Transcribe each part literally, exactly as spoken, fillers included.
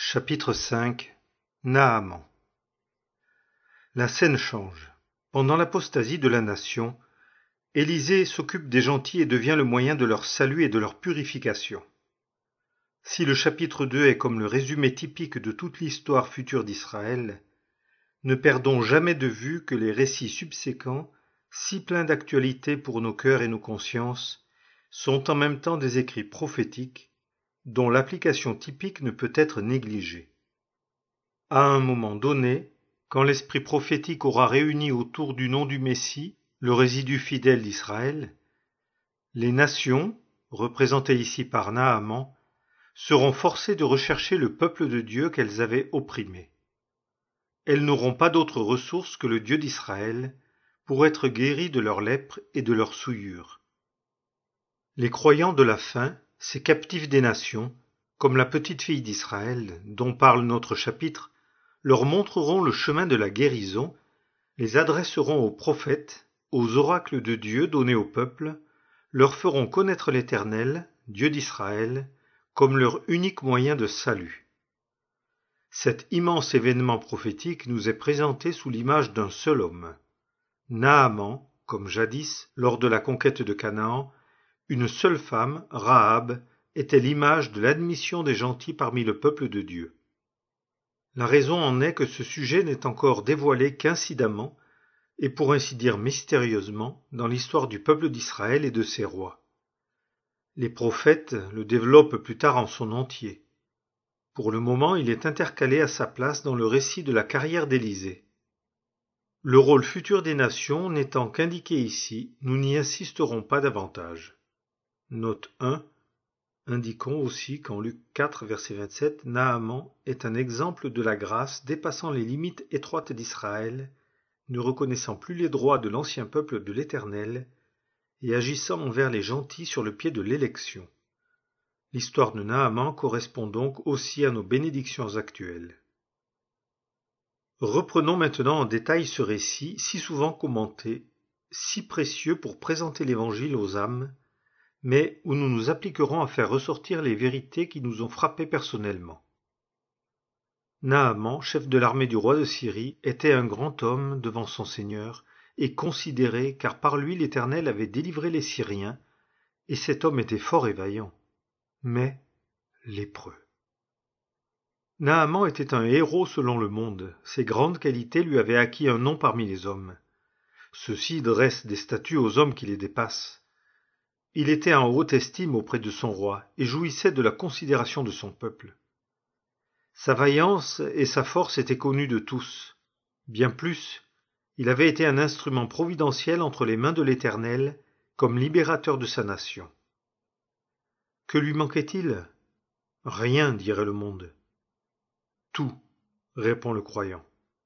Chapitre cinq. Naaman. La scène change. Pendant l'apostasie de la nation, Élisée s'occupe des gentils et devient le moyen de leur salut et de leur purification. Si le chapitre deux est comme le résumé typique de toute l'histoire future d'Israël, ne perdons jamais de vue que les récits subséquents, si pleins d'actualité pour nos cœurs et nos consciences, sont en même temps des écrits prophétiques, dont l'application typique ne peut être négligée. À un moment donné, quand l'esprit prophétique aura réuni autour du nom du Messie le résidu fidèle d'Israël, les nations, représentées ici par Naaman, seront forcées de rechercher le peuple de Dieu qu'elles avaient opprimé. Elles n'auront pas d'autre ressource que le Dieu d'Israël pour être guéries de leur lèpre et de leur souillure. Les croyants de la fin, ces captifs des nations, comme la petite fille d'Israël, dont parle notre chapitre, leur montreront le chemin de la guérison, les adresseront aux prophètes, aux oracles de Dieu donnés au peuple, leur feront connaître l'Éternel, Dieu d'Israël, comme leur unique moyen de salut. Cet immense événement prophétique nous est présenté sous l'image d'un seul homme. Naaman, comme jadis, lors de la conquête de Canaan, une seule femme, Rahab, était l'image de l'admission des gentils parmi le peuple de Dieu. La raison en est que ce sujet n'est encore dévoilé qu'incidemment, et pour ainsi dire mystérieusement, dans l'histoire du peuple d'Israël et de ses rois. Les prophètes le développent plus tard en son entier. Pour le moment, il est intercalé à sa place dans le récit de la carrière d'Élisée. Le rôle futur des nations n'étant qu'indiqué ici, nous n'y insisterons pas davantage. Note un. Indiquons aussi qu'en Luc quatre, verset vingt-sept, Naaman est un exemple de la grâce dépassant les limites étroites d'Israël, ne reconnaissant plus les droits de l'ancien peuple de l'Éternel et agissant envers les gentils sur le pied de l'élection. L'histoire de Naaman correspond donc aussi à nos bénédictions actuelles. Reprenons maintenant en détail ce récit si souvent commenté, si précieux pour présenter l'Évangile aux âmes, mais où nous nous appliquerons à faire ressortir les vérités qui nous ont frappés personnellement. Naaman, chef de l'armée du roi de Syrie, était un grand homme devant son Seigneur, et considéré car par lui l'Éternel avait délivré les Syriens, et cet homme était fort et vaillant, mais lépreux. Naaman était un héros selon le monde, ses grandes qualités lui avaient acquis un nom parmi les hommes. Ceux-ci dressent des statues aux hommes qui les dépassent. Il était en haute estime auprès de son roi et jouissait de la considération de son peuple. Sa vaillance et sa force étaient connues de tous. Bien plus, il avait été un instrument providentiel entre les mains de l'Éternel comme libérateur de sa nation. Que lui manquait-il? Rien, dirait le monde. Tout, répond le croyant.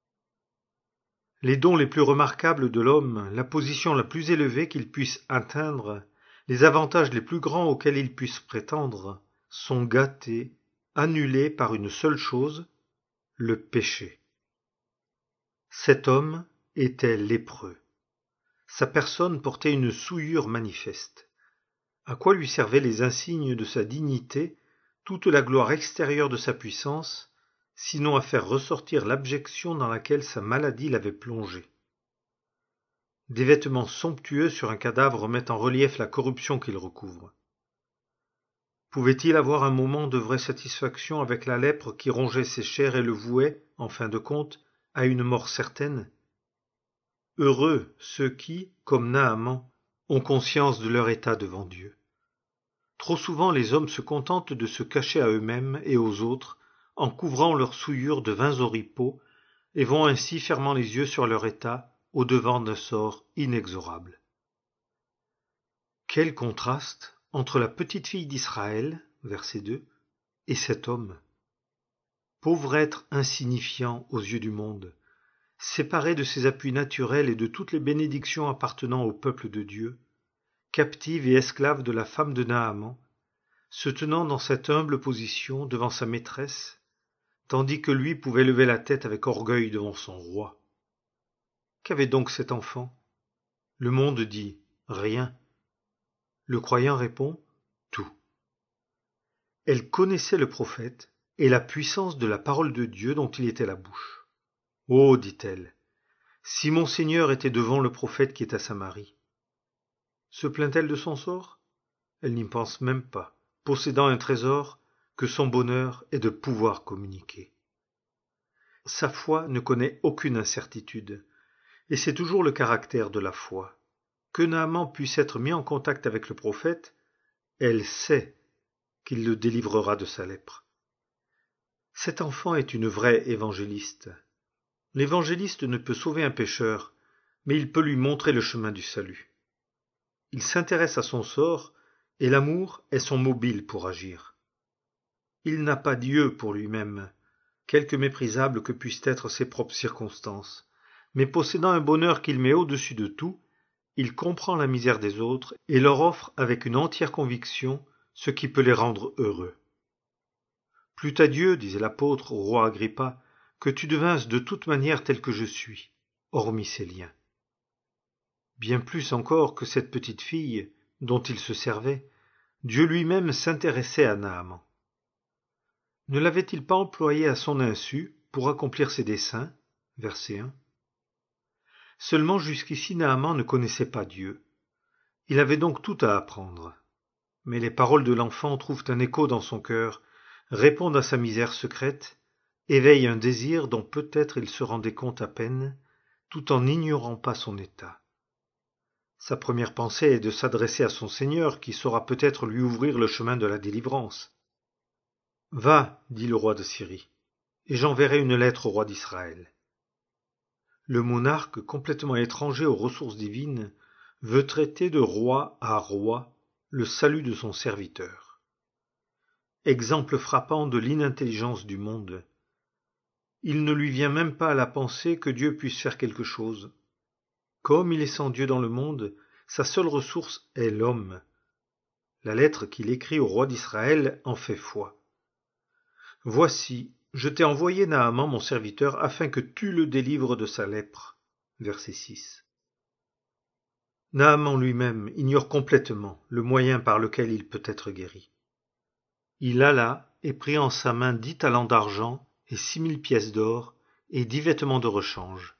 Les dons les plus remarquables de l'homme, la position la plus élevée qu'il puisse atteindre, les avantages les plus grands auxquels il puisse prétendre, sont gâtés, annulés par une seule chose, le péché. Cet homme était lépreux. Sa personne portait une souillure manifeste. À quoi lui servaient les insignes de sa dignité, toute la gloire extérieure de sa puissance, sinon à faire ressortir l'abjection dans laquelle sa maladie l'avait plongé. Des vêtements somptueux sur un cadavre mettent en relief la corruption qu'il recouvre. Pouvait-il avoir un moment de vraie satisfaction avec la lèpre qui rongeait ses chairs et le vouait, en fin de compte, à une mort certaine? Heureux ceux qui, comme Naaman, ont conscience de leur état devant Dieu. Trop souvent les hommes se contentent de se cacher à eux-mêmes et aux autres, en couvrant leurs souillures de vains oripeaux, et vont ainsi fermant les yeux sur leur état, au-devant d'un sort inexorable. Quel contraste entre la petite fille d'Israël, verset deux, et cet homme. Pauvre être insignifiant aux yeux du monde, séparé de ses appuis naturels et de toutes les bénédictions appartenant au peuple de Dieu, captive et esclave de la femme de Naaman, se tenant dans cette humble position devant sa maîtresse, tandis que lui pouvait lever la tête avec orgueil devant son roi. Qu'avait donc cet enfant? Le monde dit rien. Le croyant répond tout. Elle connaissait le prophète et la puissance de la parole de Dieu dont il était la bouche. « Oh, dit-elle, si mon Seigneur était devant le prophète qui est à Samarie. » Se plaint-elle de son sort? Elle n'y pense même pas, possédant un trésor que son bonheur est de pouvoir communiquer. Sa foi ne connaît aucune incertitude, et c'est toujours le caractère de la foi. Que Naaman puisse être mis en contact avec le prophète, elle sait qu'il le délivrera de sa lèpre. Cet enfant est une vraie évangéliste. L'évangéliste ne peut sauver un pécheur, mais il peut lui montrer le chemin du salut. Il s'intéresse à son sort, et l'amour est son mobile pour agir. Il n'a pas Dieu pour lui-même, quelque méprisables que puissent être ses propres circonstances, mais possédant un bonheur qu'il met au-dessus de tout, il comprend la misère des autres et leur offre avec une entière conviction ce qui peut les rendre heureux. « Plût à Dieu, disait l'apôtre au roi Agrippa, que tu devinsses de toute manière tel que je suis, hormis ces liens. » Bien plus encore que cette petite fille dont il se servait, Dieu lui-même s'intéressait à Naaman. Ne l'avait-il pas employé à son insu pour accomplir ses desseins? Verset un. Seulement jusqu'ici Naaman ne connaissait pas Dieu. Il avait donc tout à apprendre. Mais les paroles de l'enfant trouvent un écho dans son cœur, répondent à sa misère secrète, éveillent un désir dont peut-être il se rendait compte à peine, tout en n'ignorant pas son état. Sa première pensée est de s'adresser à son Seigneur, qui saura peut-être lui ouvrir le chemin de la délivrance. « Va, dit le roi de Syrie, et j'enverrai une lettre au roi d'Israël. » Le monarque, complètement étranger aux ressources divines, veut traiter de roi à roi le salut de son serviteur. Exemple frappant de l'inintelligence du monde. Il ne lui vient même pas à la pensée que Dieu puisse faire quelque chose. Comme il est sans Dieu dans le monde, sa seule ressource est l'homme. La lettre qu'il écrit au roi d'Israël en fait foi. « Voici, je t'ai envoyé Naaman mon serviteur afin que tu le délivres de sa lèpre. » Verset six. Naaman lui-même ignore complètement le moyen par lequel il peut être guéri. Il alla et prit en sa main dix talents d'argent et six mille pièces d'or et dix vêtements de rechange.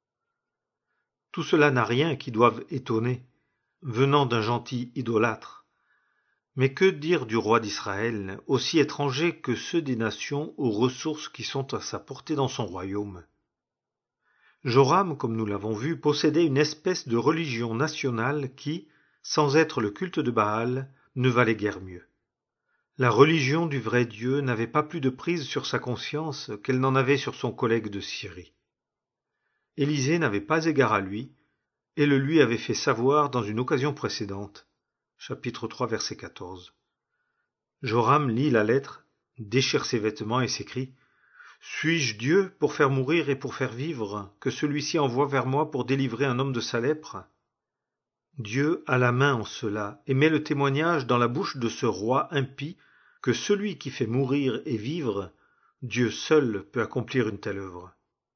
Tout cela n'a rien qui doive étonner, venant d'un gentil idolâtre. Mais que dire du roi d'Israël, aussi étranger que ceux des nations aux ressources qui sont à sa portée dans son royaume? Joram, comme nous l'avons vu, possédait une espèce de religion nationale qui, sans être le culte de Baal, ne valait guère mieux. La religion du vrai Dieu n'avait pas plus de prise sur sa conscience qu'elle n'en avait sur son collègue de Syrie. Élisée n'avait pas égard à lui, et le lui avait fait savoir dans une occasion précédente. Chapitre trois, verset quatorze. Joram lit la lettre, déchire ses vêtements et s'écrie « Suis-je Dieu pour faire mourir et pour faire vivre, que celui-ci envoie vers moi pour délivrer un homme de sa lèpre ?» Dieu a la main en cela et met le témoignage dans la bouche de ce roi impie que celui qui fait mourir et vivre, Dieu seul peut accomplir une telle œuvre.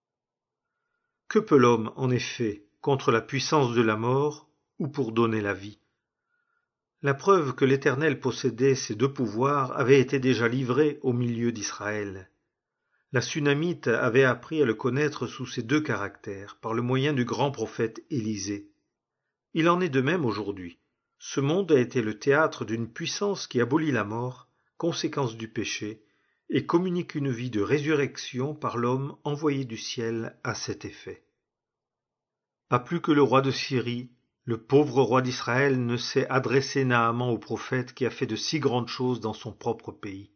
Que peut l'homme, en effet, contre la puissance de la mort ou pour donner la vie? La preuve que l'Éternel possédait ces deux pouvoirs avait été déjà livrée au milieu d'Israël. La Sunamite avait appris à le connaître sous ces deux caractères, par le moyen du grand prophète Élisée. Il en est de même aujourd'hui. Ce monde a été le théâtre d'une puissance qui abolit la mort, conséquence du péché, et communique une vie de résurrection par l'homme envoyé du ciel à cet effet. Pas plus que le roi de Syrie, le pauvre roi d'Israël ne s'est adressé Naaman au prophète qui a fait de si grandes choses dans son propre pays.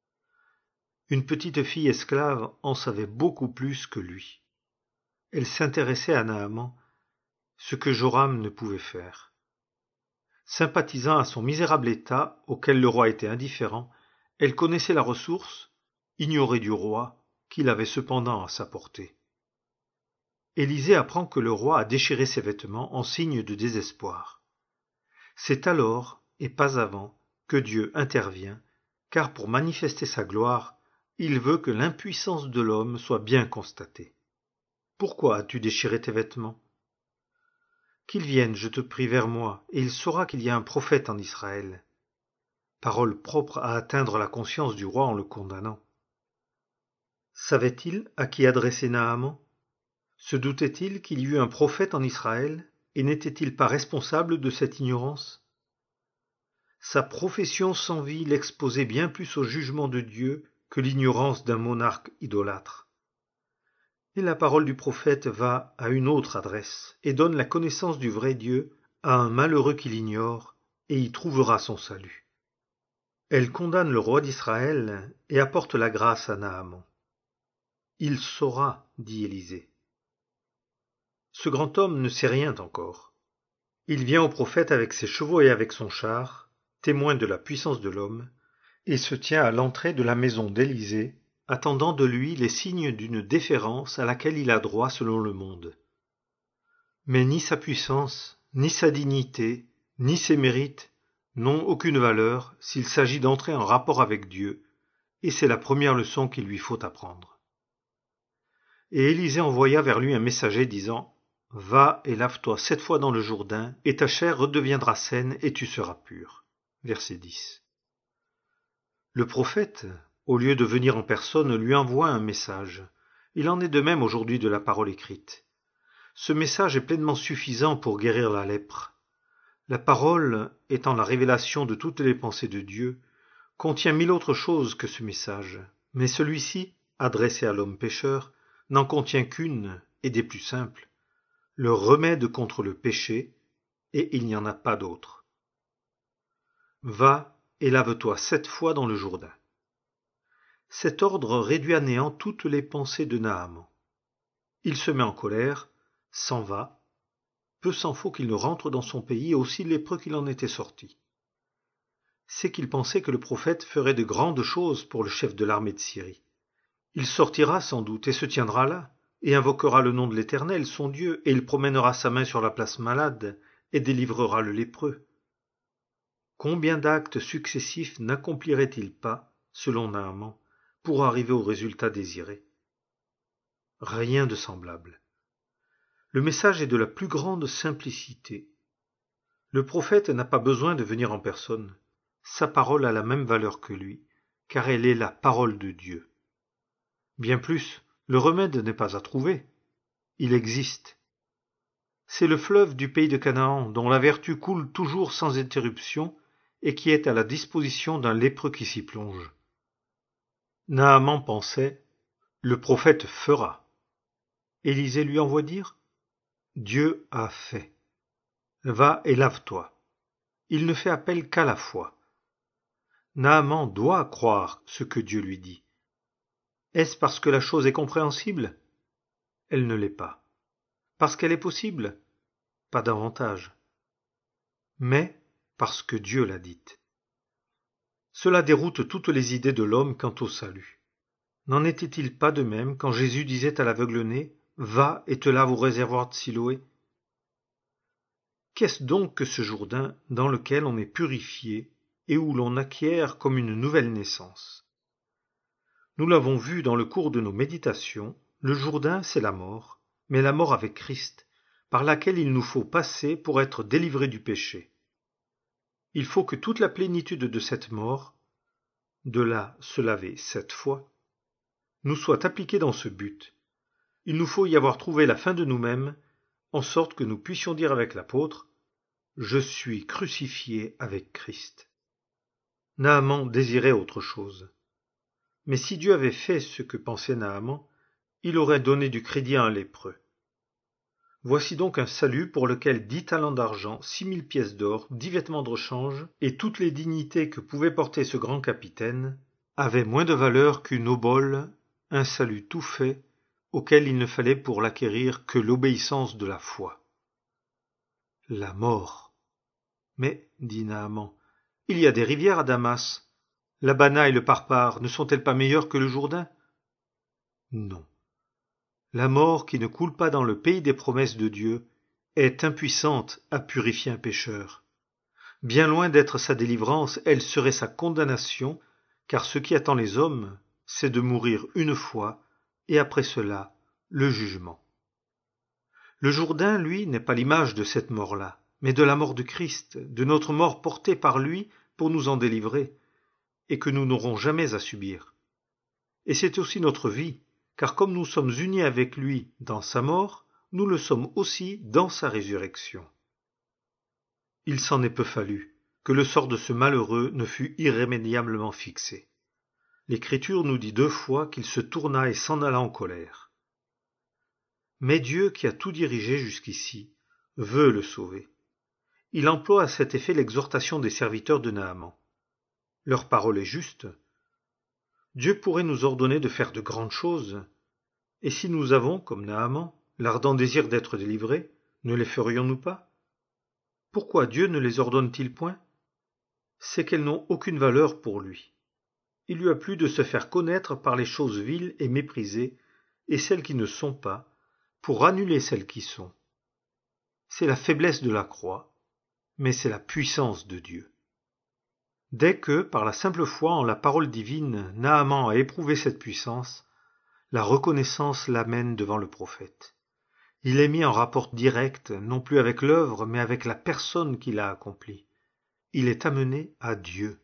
Une petite fille esclave en savait beaucoup plus que lui. Elle s'intéressait à Naaman, ce que Joram ne pouvait faire. Sympathisant à son misérable état, auquel le roi était indifférent, elle connaissait la ressource, ignorée du roi, qu'il avait cependant à sa portée. Élisée apprend que le roi a déchiré ses vêtements en signe de désespoir. C'est alors, et pas avant, que Dieu intervient, car pour manifester sa gloire, il veut que l'impuissance de l'homme soit bien constatée. Pourquoi as-tu déchiré tes vêtements? Qu'il vienne, je te prie, vers moi, et il saura qu'il y a un prophète en Israël. Parole propre à atteindre la conscience du roi en le condamnant. Savait-il à qui adresser Naaman? Se doutait-il qu'il y eût un prophète en Israël, et n'était-il pas responsable de cette ignorance? Sa profession sans vie l'exposait bien plus au jugement de Dieu que l'ignorance d'un monarque idolâtre. Et la parole du prophète va à une autre adresse, et donne la connaissance du vrai Dieu à un malheureux qui l'ignore, et y trouvera son salut. Elle condamne le roi d'Israël et apporte la grâce à Naaman. Il saura, dit Élisée. Ce grand homme ne sait rien encore. Il vient au prophète avec ses chevaux et avec son char, témoin de la puissance de l'homme, et se tient à l'entrée de la maison d'Élisée, attendant de lui les signes d'une déférence à laquelle il a droit selon le monde. Mais ni sa puissance, ni sa dignité, ni ses mérites n'ont aucune valeur s'il s'agit d'entrer en rapport avec Dieu, et c'est la première leçon qu'il lui faut apprendre. Et Élisée envoya vers lui un messager disant « Va et lave-toi sept fois dans le Jourdain, et ta chair redeviendra saine, et tu seras pur. » Verset dix. Le prophète, au lieu de venir en personne, lui envoie un message. Il en est de même aujourd'hui de la parole écrite. Ce message est pleinement suffisant pour guérir la lèpre. La parole, étant la révélation de toutes les pensées de Dieu, contient mille autres choses que ce message, mais celui-ci, adressé à l'homme pécheur, n'en contient qu'une, et des plus simples, le remède contre le péché, et il n'y en a pas d'autre. Va et lave-toi sept fois dans le Jourdain. Cet ordre réduit à néant toutes les pensées de Naaman. Il se met en colère, s'en va, peu s'en faut qu'il ne rentre dans son pays, aussi lépreux qu'il en était sorti. C'est qu'il pensait que le prophète ferait de grandes choses pour le chef de l'armée de Syrie. Il sortira sans doute et se tiendra là, et invoquera le nom de l'Éternel, son Dieu, et il promènera sa main sur la place malade, et délivrera le lépreux. Combien d'actes successifs n'accomplirait-il pas, selon Naaman, pour arriver au résultat désiré? Rien de semblable. Le message est de la plus grande simplicité. Le prophète n'a pas besoin de venir en personne. Sa parole a la même valeur que lui, car elle est la parole de Dieu. Bien plus, le remède n'est pas à trouver. Il existe. C'est le fleuve du pays de Canaan, dont la vertu coule toujours sans interruption et qui est à la disposition d'un lépreux qui s'y plonge. Naaman pensait, le prophète fera. Élisée lui envoie dire, Dieu a fait. Va et lave-toi. Il ne fait appel qu'à la foi. Naaman doit croire ce que Dieu lui dit. Est-ce parce que la chose est compréhensible? Elle ne l'est pas. Parce qu'elle est possible? Pas davantage. Mais parce que Dieu l'a dite. Cela déroute toutes les idées de l'homme quant au salut. N'en était-il pas de même quand Jésus disait à l'aveugle-né, « Va et te lave au réservoir de Siloé » ? Qu'est-ce donc que ce Jourdain dans lequel on est purifié et où l'on acquiert comme une nouvelle naissance? Nous l'avons vu dans le cours de nos méditations, le Jourdain c'est la mort, mais la mort avec Christ, par laquelle il nous faut passer pour être délivrés du péché. Il faut que toute la plénitude de cette mort, de là se laver sept fois, nous soit appliquée dans ce but. Il nous faut y avoir trouvé la fin de nous-mêmes, en sorte que nous puissions dire avec l'apôtre, « Je suis crucifié avec Christ ». Naaman désirait autre chose. Mais si Dieu avait fait ce que pensait Naaman, il aurait donné du crédit à un lépreux. Voici donc un salut pour lequel dix talents d'argent, six mille pièces d'or, dix vêtements de rechange, et toutes les dignités que pouvait porter ce grand capitaine, avaient moins de valeur qu'une obole, un salut tout fait, auquel il ne fallait pour l'acquérir que l'obéissance de la foi. La mort. Mais, dit Naaman, il y a des rivières à Damas. L'Abana et le Parpar ne sont-elles pas meilleures que le Jourdain? Non. La mort qui ne coule pas dans le pays des promesses de Dieu est impuissante à purifier un pécheur. Bien loin d'être sa délivrance, elle serait sa condamnation, car ce qui attend les hommes, c'est de mourir une fois, et après cela, le jugement. Le Jourdain, lui, n'est pas l'image de cette mort-là, mais de la mort de Christ, de notre mort portée par lui pour nous en délivrer, et que nous n'aurons jamais à subir. Et c'est aussi notre vie, car comme nous sommes unis avec lui dans sa mort, nous le sommes aussi dans sa résurrection. Il s'en est peu fallu que le sort de ce malheureux ne fût irrémédiablement fixé. L'Écriture nous dit deux fois qu'il se tourna et s'en alla en colère. Mais Dieu, qui a tout dirigé jusqu'ici, veut le sauver. Il emploie à cet effet l'exhortation des serviteurs de Naaman. Leur parole est juste. Dieu pourrait nous ordonner de faire de grandes choses, et si nous avons, comme Naaman, l'ardent désir d'être délivrés, ne les ferions-nous pas? Pourquoi Dieu ne les ordonne-t-il point? C'est qu'elles n'ont aucune valeur pour lui. Il lui a plu de se faire connaître par les choses viles et méprisées, et celles qui ne sont pas, pour annuler celles qui sont. C'est la faiblesse de la croix, mais c'est la puissance de Dieu. Dès que, par la simple foi en la parole divine, Naaman a éprouvé cette puissance, la reconnaissance l'amène devant le prophète. Il est mis en rapport direct, non plus avec l'œuvre, mais avec la personne qui l'a accomplie. Il est amené à Dieu.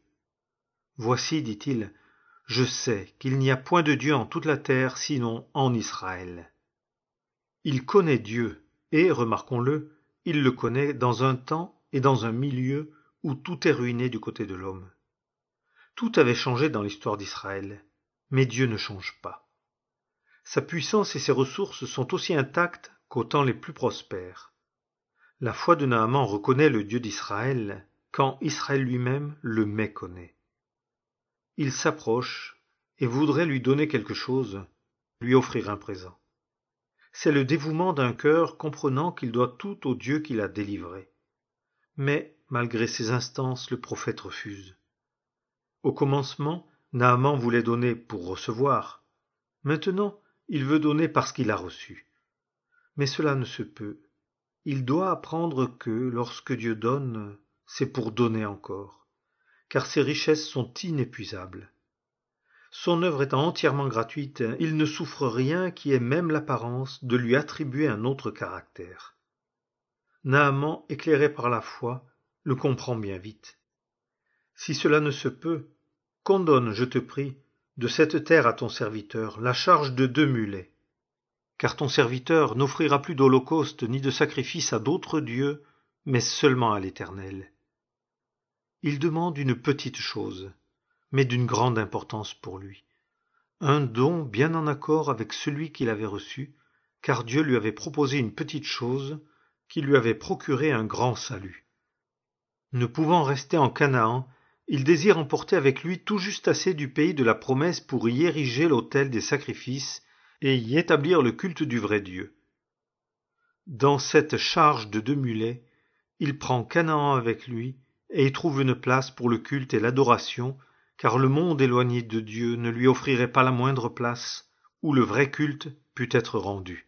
Voici, dit-il, je sais qu'il n'y a point de Dieu en toute la terre, sinon en Israël. Il connaît Dieu, et, remarquons-le, il le connaît dans un temps et dans un milieu où tout est ruiné du côté de l'homme. Tout avait changé dans l'histoire d'Israël, mais Dieu ne change pas. Sa puissance et ses ressources sont aussi intactes qu'aux temps les plus prospères. La foi de Naaman reconnaît le Dieu d'Israël quand Israël lui-même le méconnaît. Il s'approche et voudrait lui donner quelque chose, lui offrir un présent. C'est le dévouement d'un cœur comprenant qu'il doit tout au Dieu qui l'a délivré. Mais, malgré ses instances, le prophète refuse. Au commencement, Naaman voulait donner pour recevoir. Maintenant, il veut donner parce qu'il a reçu. Mais cela ne se peut. Il doit apprendre que, lorsque Dieu donne, c'est pour donner encore, car ses richesses sont inépuisables. Son œuvre étant entièrement gratuite, il ne souffre rien qui ait même l'apparence de lui attribuer un autre caractère. Naaman, éclairé par la foi, le comprend bien vite. Si cela ne se peut, qu'on donne, je te prie, de cette terre à ton serviteur la charge de deux mulets, car ton serviteur n'offrira plus d'holocauste ni de sacrifice à d'autres dieux, mais seulement à l'Éternel. Il demande une petite chose, mais d'une grande importance pour lui, un don bien en accord avec celui qu'il avait reçu, car Dieu lui avait proposé une petite chose qui lui avait procuré un grand salut. Ne pouvant rester en Canaan, il désire emporter avec lui tout juste assez du pays de la promesse pour y ériger l'autel des sacrifices et y établir le culte du vrai Dieu. Dans cette charge de deux mulets, il prend Canaan avec lui et y trouve une place pour le culte et l'adoration, car le monde éloigné de Dieu ne lui offrirait pas la moindre place où le vrai culte pût être rendu.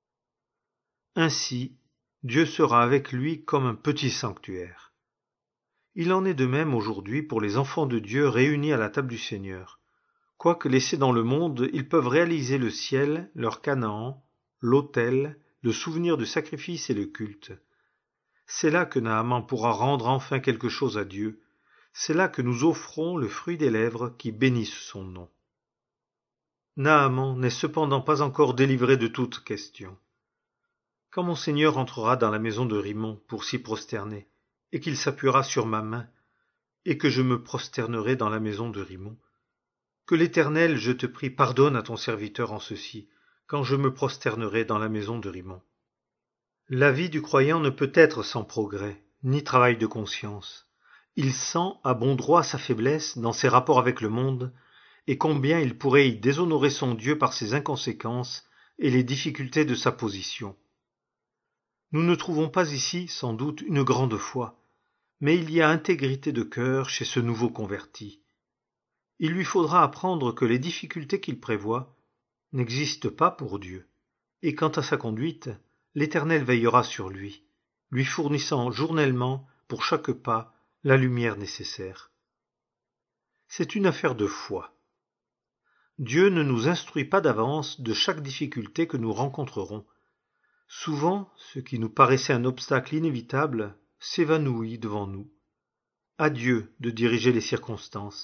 Ainsi, Dieu sera avec lui comme un petit sanctuaire. Il en est de même aujourd'hui pour les enfants de Dieu réunis à la table du Seigneur. Quoique laissés dans le monde, ils peuvent réaliser le ciel, leur Canaan, l'autel, le souvenir du sacrifice et le culte. C'est là que Naaman pourra rendre enfin quelque chose à Dieu. C'est là que nous offrons le fruit des lèvres qui bénissent son nom. Naaman n'est cependant pas encore délivré de toute question. Quand mon Seigneur entrera dans la maison de Rimmon pour s'y prosterner, et qu'il s'appuiera sur ma main, et que je me prosternerai dans la maison de Rimmon, que l'Éternel, je te prie, pardonne à ton serviteur en ceci, quand je me prosternerai dans la maison de Rimmon. La vie du croyant ne peut être sans progrès, ni travail de conscience. Il sent à bon droit sa faiblesse dans ses rapports avec le monde, et combien il pourrait y déshonorer son Dieu par ses inconséquences et les difficultés de sa position. Nous ne trouvons pas ici, sans doute, une grande foi, mais il y a intégrité de cœur chez ce nouveau converti. Il lui faudra apprendre que les difficultés qu'il prévoit n'existent pas pour Dieu, et quant à sa conduite, l'Éternel veillera sur lui, lui fournissant journellement, pour chaque pas, la lumière nécessaire. C'est une affaire de foi. Dieu ne nous instruit pas d'avance de chaque difficulté que nous rencontrerons. Souvent, ce qui nous paraissait un obstacle inévitable s'évanouit devant nous. À Dieu de diriger les circonstances,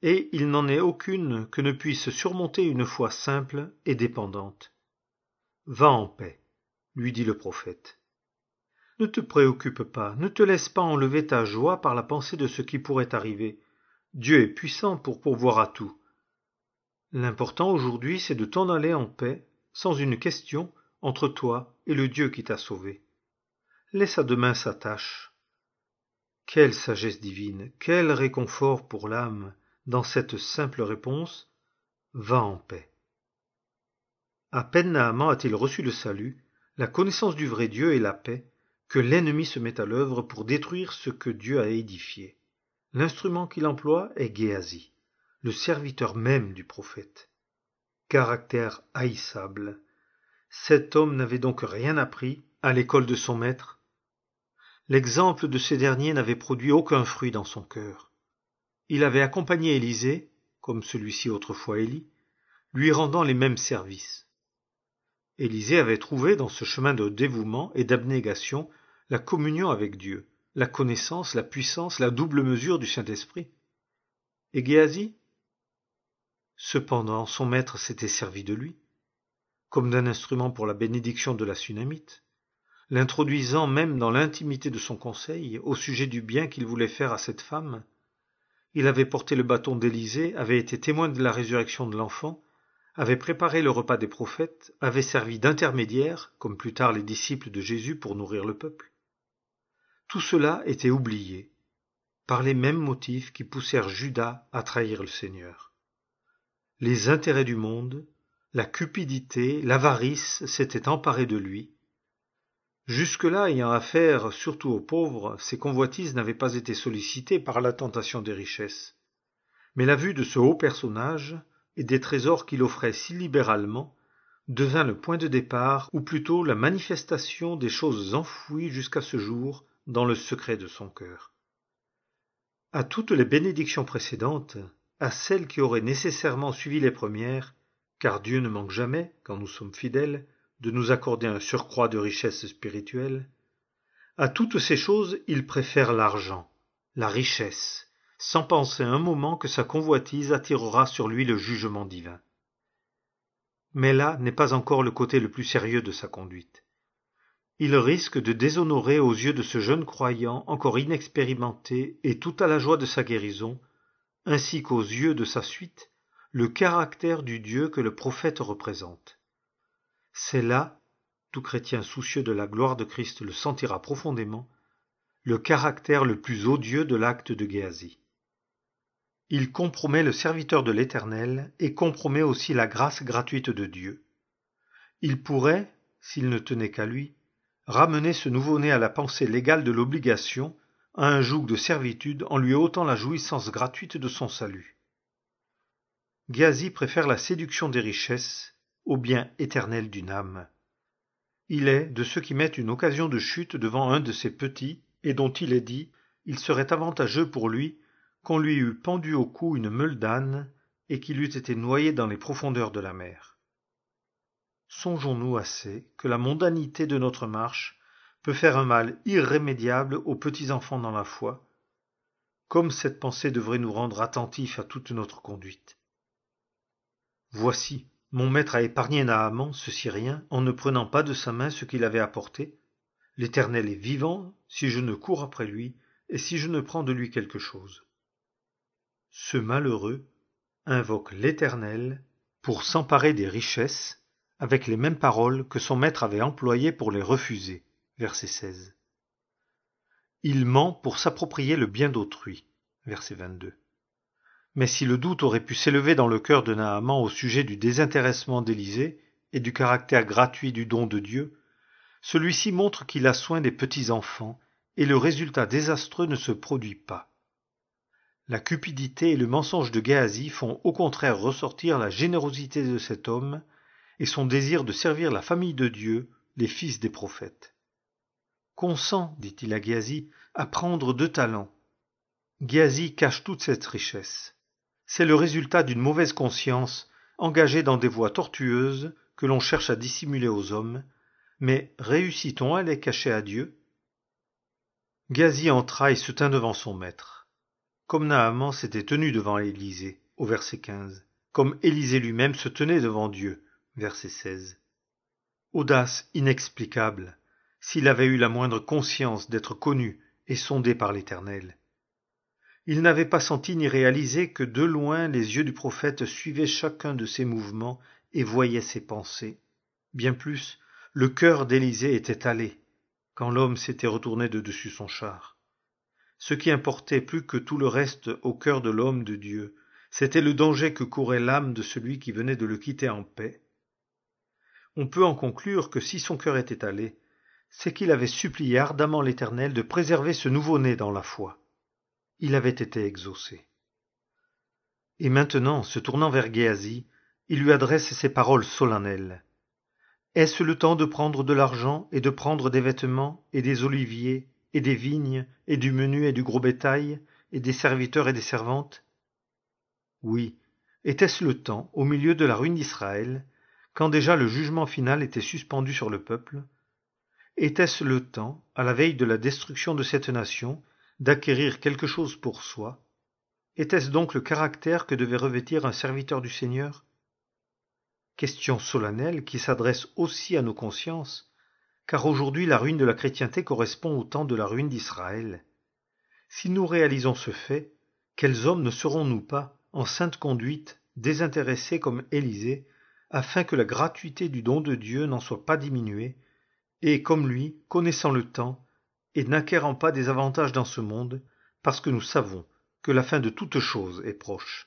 et il n'en est aucune que ne puisse surmonter une foi simple et dépendante. Va en paix, lui dit le prophète. Ne te préoccupe pas, ne te laisse pas enlever ta joie par la pensée de ce qui pourrait arriver. Dieu est puissant pour pourvoir à tout. L'important aujourd'hui, c'est de t'en aller en paix, sans une question, entre toi et le Dieu qui t'a sauvé. Laisse à demain sa tâche. Quelle sagesse divine, quel réconfort pour l'âme dans cette simple réponse, va en paix. À peine Naaman a-t-il reçu le salut, la connaissance du vrai Dieu et la paix, que l'ennemi se met à l'œuvre pour détruire ce que Dieu a édifié. L'instrument qu'il emploie est Géasi, le serviteur même du prophète. Caractère haïssable. Cet homme n'avait donc rien appris à l'école de son maître. L'exemple de ce dernier n'avait produit aucun fruit dans son cœur. Il avait accompagné Élisée, comme celui-ci autrefois Élie, lui rendant les mêmes services. Élisée avait trouvé dans ce chemin de dévouement et d'abnégation la communion avec Dieu, la connaissance, la puissance, la double mesure du Saint-Esprit. Et Géasi ? Cependant, son maître s'était servi de lui, comme d'un instrument pour la bénédiction de la Sunamite, l'introduisant même dans l'intimité de son conseil au sujet du bien qu'il voulait faire à cette femme. Il avait porté le bâton d'Élisée, avait été témoin de la résurrection de l'enfant, avait préparé le repas des prophètes, avait servi d'intermédiaire, comme plus tard les disciples de Jésus pour nourrir le peuple. Tout cela était oublié, par les mêmes motifs qui poussèrent Judas à trahir le Seigneur. Les intérêts du monde, la cupidité, l'avarice s'étaient emparés de lui. Jusque-là, ayant affaire surtout aux pauvres, ses convoitises n'avaient pas été sollicitées par la tentation des richesses. Mais la vue de ce haut personnage et des trésors qu'il offrait si libéralement devint le point de départ, ou plutôt la manifestation des choses enfouies jusqu'à ce jour dans le secret de son cœur. À toutes les bénédictions précédentes, à celles qui auraient nécessairement suivi les premières, car Dieu ne manque jamais, quand nous sommes fidèles, de nous accorder un surcroît de richesse spirituelle, à toutes ces choses il préfère l'argent, la richesse, sans penser un moment que sa convoitise attirera sur lui le jugement divin. Mais là n'est pas encore le côté le plus sérieux de sa conduite. Il risque de déshonorer aux yeux de ce jeune croyant encore inexpérimenté et tout à la joie de sa guérison, ainsi qu'aux yeux de sa suite, le caractère du Dieu que le prophète représente. C'est là, tout chrétien soucieux de la gloire de Christ le sentira profondément, le caractère le plus odieux de l'acte de Géasi. Il compromet le serviteur de l'Éternel et compromet aussi la grâce gratuite de Dieu. Il pourrait, s'il ne tenait qu'à lui, ramener ce nouveau-né à la pensée légale de l'obligation, à un joug de servitude en lui ôtant la jouissance gratuite de son salut. Géasi préfère la séduction des richesses au bien éternel d'une âme. Il est de ceux qui mettent une occasion de chute devant un de ses petits et dont il est dit « il serait avantageux pour lui qu'on lui eût pendu au cou une meule d'âne et qu'il eût été noyé dans les profondeurs de la mer. » Songeons-nous assez que la mondanité de notre marche peut faire un mal irrémédiable aux petits-enfants dans la foi, comme cette pensée devrait nous rendre attentifs à toute notre conduite. Voici, mon maître a épargné Naaman, ce Syrien, en ne prenant pas de sa main ce qu'il avait apporté. L'Éternel est vivant si je ne cours après lui et si je ne prends de lui quelque chose. Ce malheureux invoque l'Éternel pour s'emparer des richesses avec les mêmes paroles que son maître avait employées pour les refuser. Verset seize. Il ment pour s'approprier le bien d'autrui. Verset vingt-deux. Mais si le doute aurait pu s'élever dans le cœur de Naaman au sujet du désintéressement d'Élisée et du caractère gratuit du don de Dieu, celui-ci montre qu'il a soin des petits-enfants et le résultat désastreux ne se produit pas. La cupidité et le mensonge de Géasi font au contraire ressortir la générosité de cet homme et son désir de servir la famille de Dieu, les fils des prophètes. Consent, dit-il à Géasi, à prendre deux talents. Géasi cache toute cette richesse. C'est le résultat d'une mauvaise conscience engagée dans des voies tortueuses que l'on cherche à dissimuler aux hommes, mais réussit-on à les cacher à Dieu ? Géasi entra et se tint devant son maître. comme Naaman s'était tenu devant Élisée, au verset quinze, comme Élisée lui-même se tenait devant Dieu, verset seize. Audace inexplicable, s'il avait eu la moindre conscience d'être connu et sondé par l'Éternel. Il n'avait pas senti ni réalisé que de loin les yeux du prophète suivaient chacun de ses mouvements et voyaient ses pensées. Bien plus, le cœur d'Élisée était allé, quand l'homme s'était retourné de dessus son char. Ce qui importait plus que tout le reste au cœur de l'homme de Dieu, c'était le danger que courait l'âme de celui qui venait de le quitter en paix. On peut en conclure que si son cœur était allé, c'est qu'il avait supplié ardemment l'Éternel de préserver ce nouveau-né dans la foi. Il avait été exaucé. Et maintenant, se tournant vers Géasi, il lui adresse ces paroles solennelles. Est-ce le temps de prendre de l'argent et de prendre des vêtements et des oliviers et des vignes et du menu et du gros bétail et des serviteurs et des servantes? Oui, était-ce le temps, au milieu de la ruine d'Israël, quand déjà le jugement final était suspendu sur le peuple? Était-ce le temps, à la veille de la destruction de cette nation, d'acquérir quelque chose pour soi? Était-ce donc le caractère que devait revêtir un serviteur du Seigneur? Question solennelle qui s'adresse aussi à nos consciences, car aujourd'hui la ruine de la chrétienté correspond au temps de la ruine d'Israël. Si nous réalisons ce fait, quels hommes ne serons-nous pas, en sainte conduite, désintéressés comme Élisée, afin que la gratuité du don de Dieu n'en soit pas diminuée, et comme lui, connaissant le temps, et n'acquérant pas des avantages dans ce monde, parce que nous savons que la fin de toute chose est proche.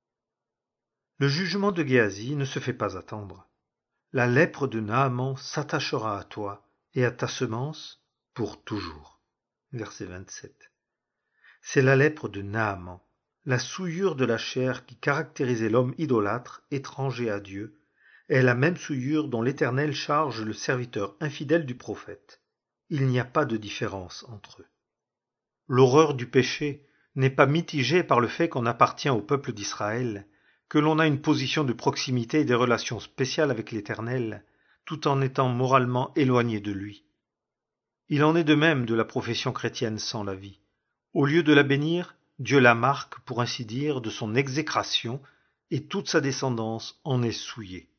Le jugement de Géasi ne se fait pas attendre. La lèpre de Naaman s'attachera à toi et à ta semence pour toujours. Verset vingt-sept. C'est la lèpre de Naaman, la souillure de la chair qui caractérisait l'homme idolâtre, étranger à Dieu, est la même souillure dont l'Éternel charge le serviteur infidèle du prophète. Il n'y a pas de différence entre eux. L'horreur du péché n'est pas mitigée par le fait qu'on appartient au peuple d'Israël, que l'on a une position de proximité et des relations spéciales avec l'Éternel, tout en étant moralement éloigné de lui. Il en est de même de la profession chrétienne sans la vie. Au lieu de la bénir, Dieu la marque, pour ainsi dire, de son exécration, et toute sa descendance en est souillée.